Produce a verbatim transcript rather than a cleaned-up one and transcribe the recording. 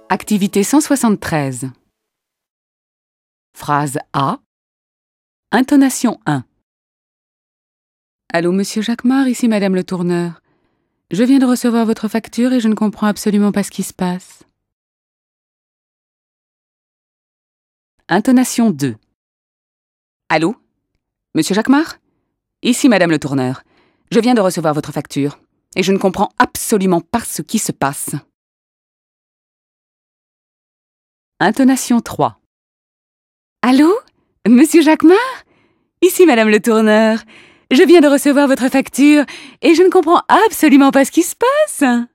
Activité cent soixante-treize. Phrase A. Intonation un. Allô, monsieur Jacquemart, ici madame le tourneur. Je viens de recevoir votre facture et je ne comprends absolument pas ce qui se passe. Intonation deux. Allô, monsieur Jacquemart? Ici madame le tourneur. Je viens de recevoir votre facture et je ne comprends absolument pas ce qui se passe. Intonation trois. Allô, monsieur Jacquemart? Ici madame le tourneur. Je viens de recevoir votre facture et je ne comprends absolument pas ce qui se passe.